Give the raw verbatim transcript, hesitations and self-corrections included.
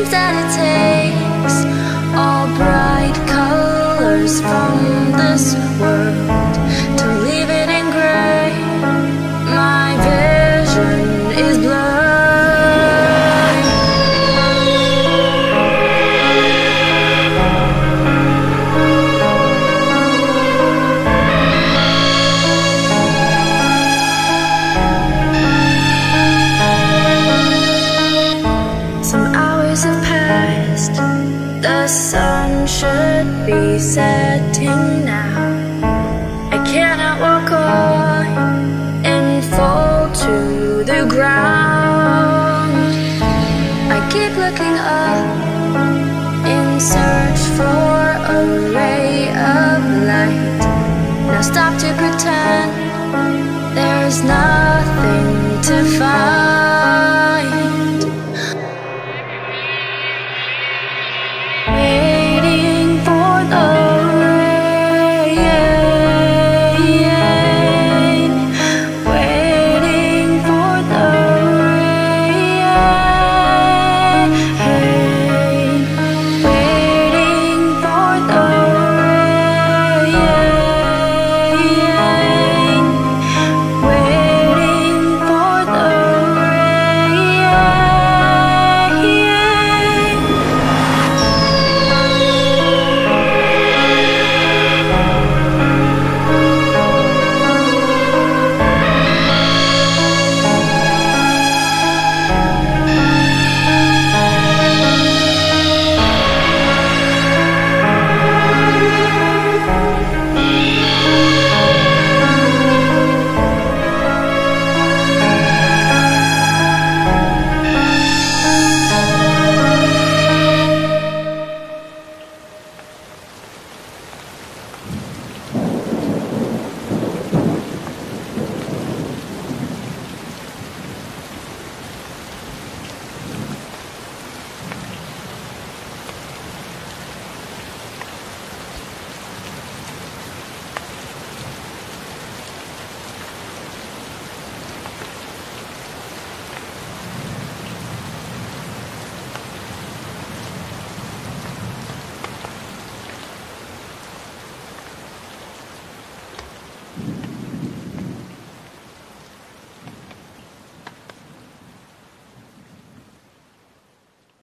seems that it takes all bright colors from this world to leave it in gray. My vision is blurred. Some hours have passed, the sun should be setting now. I cannot walk on and fall to the ground. I keep looking up in search for a ray of light. Now stop to pretend there's nothing to find. Waiting for the rain, waiting for the rain, waiting for the rain, waiting for the You